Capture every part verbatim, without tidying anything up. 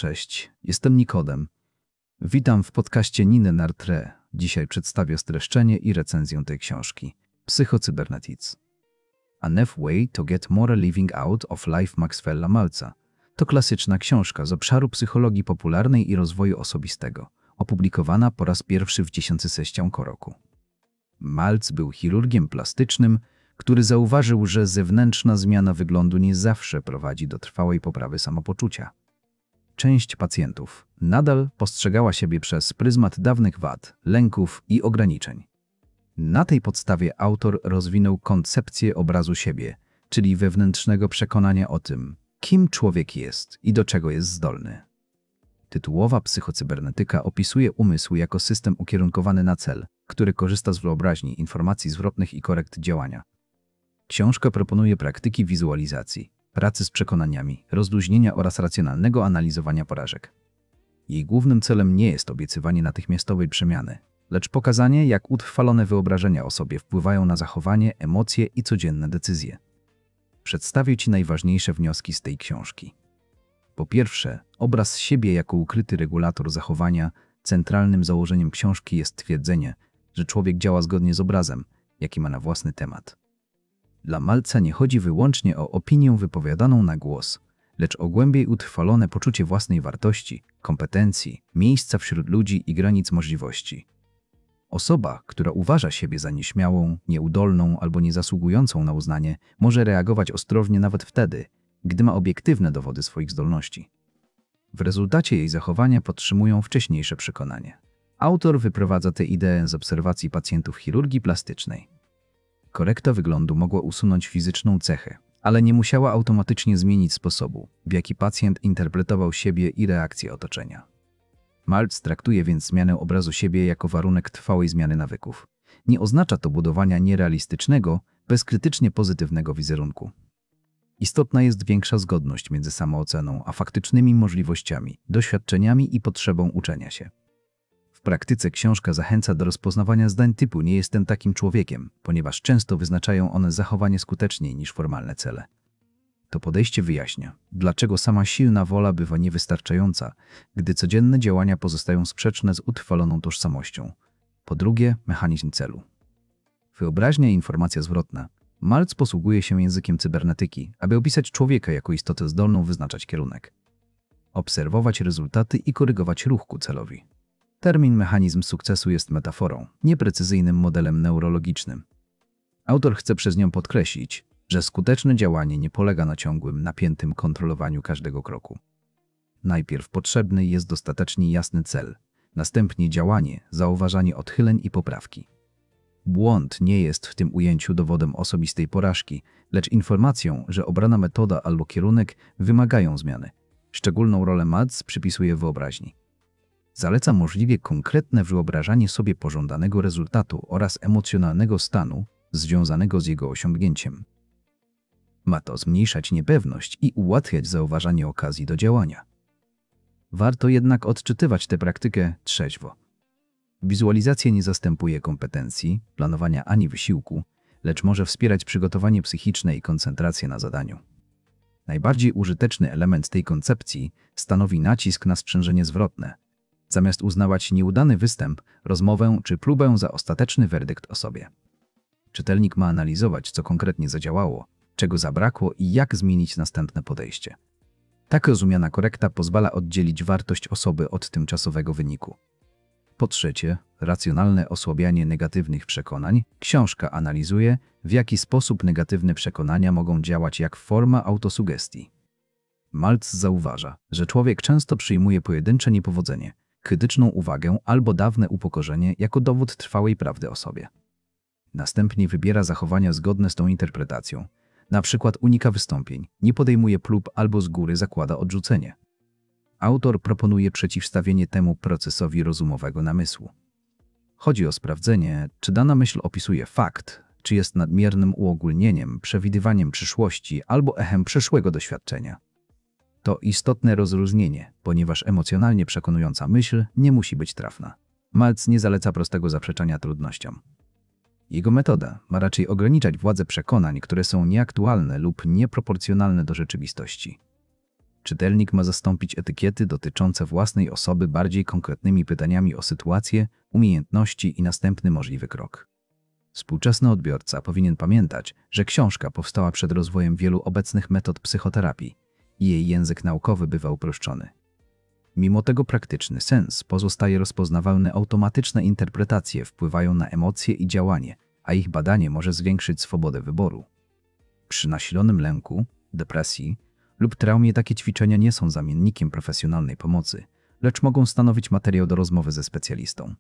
Cześć, jestem Nikodem. Witam w podcaście Niny Nartre. Dzisiaj przedstawię streszczenie i recenzję tej książki. Psychocybernetics. A Neuf Way to Get More Living Out of Life Maxwella Maltza. To klasyczna książka z obszaru psychologii popularnej i rozwoju osobistego, opublikowana po raz pierwszy w tysiąc dziewięćset roku. Maltz był chirurgiem plastycznym, który zauważył, że zewnętrzna zmiana wyglądu nie zawsze prowadzi do trwałej poprawy samopoczucia. Część pacjentów nadal postrzegała siebie przez pryzmat dawnych wad, lęków i ograniczeń. Na tej podstawie autor rozwinął koncepcję obrazu siebie, czyli wewnętrznego przekonania o tym, kim człowiek jest i do czego jest zdolny. Tytułowa psychocybernetyka opisuje umysł jako system ukierunkowany na cel, który korzysta z wyobraźni, informacji zwrotnych i korekt działania. Książka proponuje praktyki wizualizacji, pracy z przekonaniami, rozluźnienia oraz racjonalnego analizowania porażek. Jej głównym celem nie jest obiecywanie natychmiastowej przemiany, lecz pokazanie, jak utrwalone wyobrażenia o sobie wpływają na zachowanie, emocje i codzienne decyzje. Przedstawię Ci najważniejsze wnioski z tej książki. Po pierwsze, obraz siebie jako ukryty regulator zachowania. Centralnym założeniem książki jest twierdzenie, że człowiek działa zgodnie z obrazem, jaki ma na własny temat. Dla Maltza nie chodzi wyłącznie o opinię wypowiadaną na głos, lecz o głębiej utrwalone poczucie własnej wartości, kompetencji, miejsca wśród ludzi i granic możliwości. Osoba, która uważa siebie za nieśmiałą, nieudolną albo niezasługującą na uznanie, może reagować ostrożnie nawet wtedy, gdy ma obiektywne dowody swoich zdolności. W rezultacie jej zachowania podtrzymują wcześniejsze przekonanie. Autor wyprowadza tę ideę z obserwacji pacjentów chirurgii plastycznej. Korekta wyglądu mogła usunąć fizyczną cechę, ale nie musiała automatycznie zmienić sposobu, w jaki pacjent interpretował siebie i reakcje otoczenia. Maltz traktuje więc zmianę obrazu siebie jako warunek trwałej zmiany nawyków. Nie oznacza to budowania nierealistycznego, bezkrytycznie pozytywnego wizerunku. Istotna jest większa zgodność między samooceną a faktycznymi możliwościami, doświadczeniami i potrzebą uczenia się. W praktyce książka zachęca do rozpoznawania zdań typu „nie jestem takim człowiekiem”, ponieważ często wyznaczają one zachowanie skuteczniej niż formalne cele. To podejście wyjaśnia, dlaczego sama silna wola bywa niewystarczająca, gdy codzienne działania pozostają sprzeczne z utrwaloną tożsamością. Po drugie, mechanizm celu. Wyobraźnia i informacja zwrotna. Maltz posługuje się językiem cybernetyki, aby opisać człowieka jako istotę zdolną wyznaczać kierunek, obserwować rezultaty i korygować ruch ku celowi. Termin mechanizm sukcesu jest metaforą, nieprecyzyjnym modelem neurologicznym. Autor chce przez nią podkreślić, że skuteczne działanie nie polega na ciągłym, napiętym kontrolowaniu każdego kroku. Najpierw potrzebny jest dostatecznie jasny cel, następnie działanie, zauważanie odchyleń i poprawki. Błąd nie jest w tym ujęciu dowodem osobistej porażki, lecz informacją, że obrana metoda albo kierunek wymagają zmiany. Szczególną rolę Maltz przypisuje wyobraźni. Zaleca możliwie konkretne wyobrażanie sobie pożądanego rezultatu oraz emocjonalnego stanu związanego z jego osiągnięciem. Ma to zmniejszać niepewność i ułatwiać zauważanie okazji do działania. Warto jednak odczytywać tę praktykę trzeźwo. Wizualizacja nie zastępuje kompetencji, planowania ani wysiłku, lecz może wspierać przygotowanie psychiczne i koncentrację na zadaniu. Najbardziej użyteczny element tej koncepcji stanowi nacisk na sprzężenie zwrotne, zamiast uznawać nieudany występ, rozmowę czy próbę za ostateczny werdykt o sobie. Czytelnik ma analizować, co konkretnie zadziałało, czego zabrakło i jak zmienić następne podejście. Tak rozumiana korekta pozwala oddzielić wartość osoby od tymczasowego wyniku. Po trzecie, racjonalne osłabianie negatywnych przekonań. Książka analizuje, w jaki sposób negatywne przekonania mogą działać jak forma autosugestii. Maltz zauważa, że człowiek często przyjmuje pojedyncze niepowodzenie, krytyczną uwagę albo dawne upokorzenie jako dowód trwałej prawdy o sobie. Następnie wybiera zachowania zgodne z tą interpretacją. Na przykład unika wystąpień, nie podejmuje prób albo z góry zakłada odrzucenie. Autor proponuje przeciwstawienie temu procesowi rozumowego namysłu. Chodzi o sprawdzenie, czy dana myśl opisuje fakt, czy jest nadmiernym uogólnieniem, przewidywaniem przyszłości albo echem przeszłego doświadczenia. To istotne rozróżnienie, ponieważ emocjonalnie przekonująca myśl nie musi być trafna. Maltz nie zaleca prostego zaprzeczania trudnościom. Jego metoda ma raczej ograniczać władzę przekonań, które są nieaktualne lub nieproporcjonalne do rzeczywistości. Czytelnik ma zastąpić etykiety dotyczące własnej osoby bardziej konkretnymi pytaniami o sytuację, umiejętności i następny możliwy krok. Współczesny odbiorca powinien pamiętać, że książka powstała przed rozwojem wielu obecnych metod psychoterapii i jej język naukowy bywa uproszczony. Mimo tego praktyczny sens pozostaje rozpoznawalny, automatyczne interpretacje wpływają na emocje i działanie, a ich badanie może zwiększyć swobodę wyboru. Przy nasilonym lęku, depresji lub traumie takie ćwiczenia nie są zamiennikiem profesjonalnej pomocy, lecz mogą stanowić materiał do rozmowy ze specjalistą.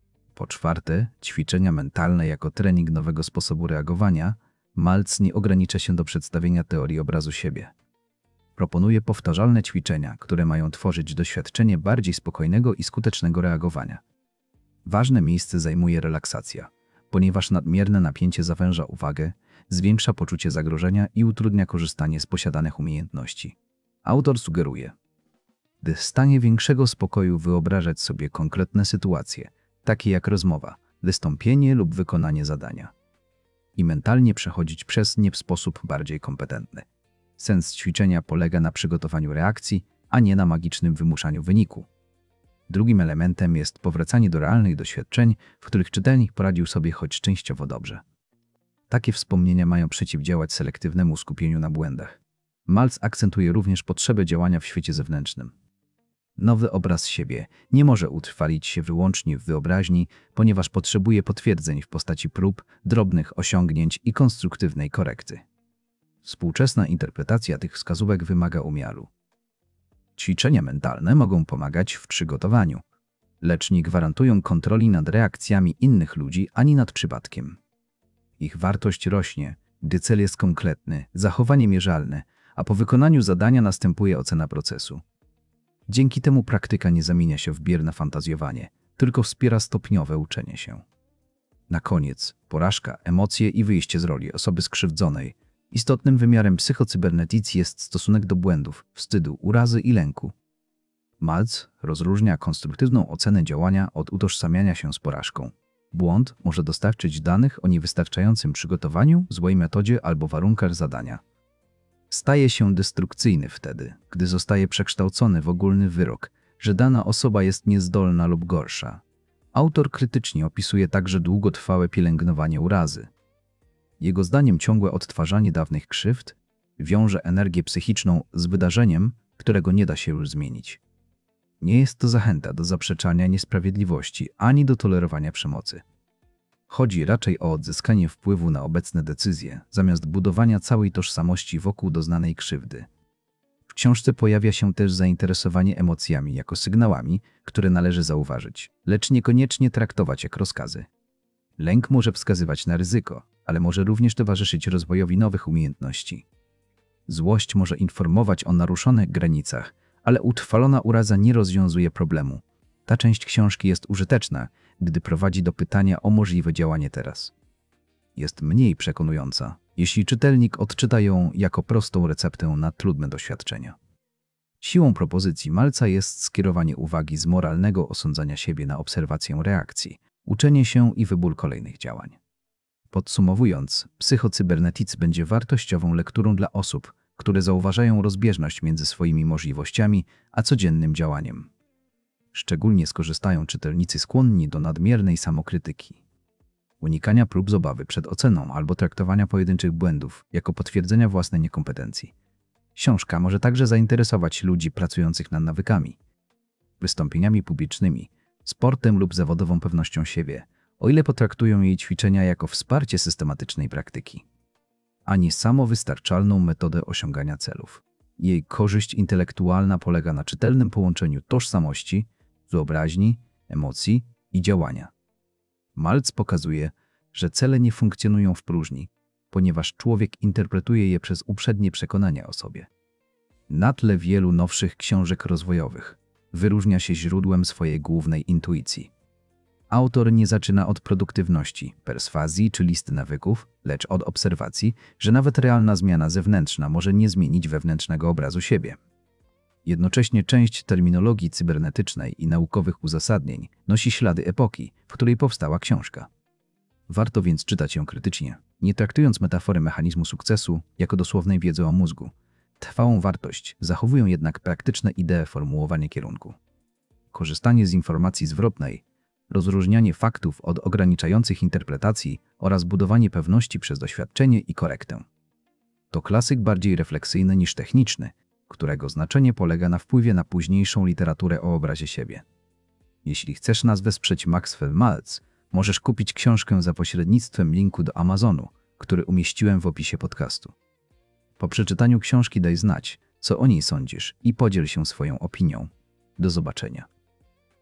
Po czwarte, ćwiczenia mentalne jako trening nowego sposobu reagowania. Maltz nie ogranicza się do przedstawienia teorii obrazu siebie. Proponuje powtarzalne ćwiczenia, które mają tworzyć doświadczenie bardziej spokojnego i skutecznego reagowania. Ważne miejsce zajmuje relaksacja, ponieważ nadmierne napięcie zawęża uwagę, zwiększa poczucie zagrożenia i utrudnia korzystanie z posiadanych umiejętności. Autor sugeruje, by w stanie większego spokoju wyobrażać sobie konkretne sytuacje, takie jak rozmowa, wystąpienie lub wykonanie zadania, i mentalnie przechodzić przez nie w sposób bardziej kompetentny. Sens ćwiczenia polega na przygotowaniu reakcji, a nie na magicznym wymuszaniu wyniku. Drugim elementem jest powracanie do realnych doświadczeń, w których czytelnik poradził sobie choć częściowo dobrze. Takie wspomnienia mają przeciwdziałać selektywnemu skupieniu na błędach. Maltz akcentuje również potrzebę działania w świecie zewnętrznym. Nowy obraz siebie nie może utrwalić się wyłącznie w wyobraźni, ponieważ potrzebuje potwierdzeń w postaci prób, drobnych osiągnięć i konstruktywnej korekty. Współczesna interpretacja tych wskazówek wymaga umiaru. Ćwiczenia mentalne mogą pomagać w przygotowaniu, lecz nie gwarantują kontroli nad reakcjami innych ludzi ani nad przypadkiem. Ich wartość rośnie, gdy cel jest konkretny, zachowanie mierzalne, a po wykonaniu zadania następuje ocena procesu. Dzięki temu praktyka nie zamienia się w bierne fantazjowanie, tylko wspiera stopniowe uczenie się. Na koniec, porażka, emocje i wyjście z roli osoby skrzywdzonej. Istotnym wymiarem psychocybernetyki jest stosunek do błędów, wstydu, urazy i lęku. Maltz rozróżnia konstruktywną ocenę działania od utożsamiania się z porażką. Błąd może dostarczyć danych o niewystarczającym przygotowaniu, złej metodzie albo warunkach zadania. Staje się destrukcyjny wtedy, gdy zostaje przekształcony w ogólny wyrok, że dana osoba jest niezdolna lub gorsza. Autor krytycznie opisuje także długotrwałe pielęgnowanie urazy. Jego zdaniem ciągłe odtwarzanie dawnych krzywd wiąże energię psychiczną z wydarzeniem, którego nie da się już zmienić. Nie jest to zachęta do zaprzeczania niesprawiedliwości ani do tolerowania przemocy. Chodzi raczej o odzyskanie wpływu na obecne decyzje, zamiast budowania całej tożsamości wokół doznanej krzywdy. W książce pojawia się też zainteresowanie emocjami jako sygnałami, które należy zauważyć, lecz niekoniecznie traktować jak rozkazy. Lęk może wskazywać na ryzyko, ale może również towarzyszyć rozwojowi nowych umiejętności. Złość może informować o naruszonych granicach, ale utrwalona uraza nie rozwiązuje problemu. Ta część książki jest użyteczna, gdy prowadzi do pytania o możliwe działanie teraz. Jest mniej przekonująca, jeśli czytelnik odczyta ją jako prostą receptę na trudne doświadczenia. Siłą propozycji Maltza jest skierowanie uwagi z moralnego osądzania siebie na obserwację reakcji, uczenie się i wybór kolejnych działań. Podsumowując, Psychocybernetycy będzie wartościową lekturą dla osób, które zauważają rozbieżność między swoimi możliwościami a codziennym działaniem. Szczególnie skorzystają czytelnicy skłonni do nadmiernej samokrytyki, unikania prób zabawy przed oceną albo traktowania pojedynczych błędów jako potwierdzenia własnej niekompetencji. Książka może także zainteresować ludzi pracujących nad nawykami, wystąpieniami publicznymi, sportem lub zawodową pewnością siebie, o ile potraktują jej ćwiczenia jako wsparcie systematycznej praktyki, a nie samowystarczalną metodę osiągania celów. Jej korzyść intelektualna polega na czytelnym połączeniu tożsamości, wyobraźni, emocji i działania. Maltz pokazuje, że cele nie funkcjonują w próżni, ponieważ człowiek interpretuje je przez uprzednie przekonania o sobie. Na tle wielu nowszych książek rozwojowych wyróżnia się źródłem swojej głównej intuicji. Autor nie zaczyna od produktywności, perswazji czy listy nawyków, lecz od obserwacji, że nawet realna zmiana zewnętrzna może nie zmienić wewnętrznego obrazu siebie. Jednocześnie część terminologii cybernetycznej i naukowych uzasadnień nosi ślady epoki, w której powstała książka. Warto więc czytać ją krytycznie, nie traktując metafory mechanizmu sukcesu jako dosłownej wiedzy o mózgu, trwałą wartość, zachowują jednak praktyczne idee formułowania kierunku. Korzystanie z informacji zwrotnej, rozróżnianie faktów od ograniczających interpretacji oraz budowanie pewności przez doświadczenie i korektę. To klasyk bardziej refleksyjny niż techniczny, którego znaczenie polega na wpływie na późniejszą literaturę o obrazie siebie. Jeśli chcesz nas wesprzeć Maxwell Maltz, możesz kupić książkę za pośrednictwem linku do Amazonu, który umieściłem w opisie podcastu. Po przeczytaniu książki daj znać, co o niej sądzisz i podziel się swoją opinią. Do zobaczenia.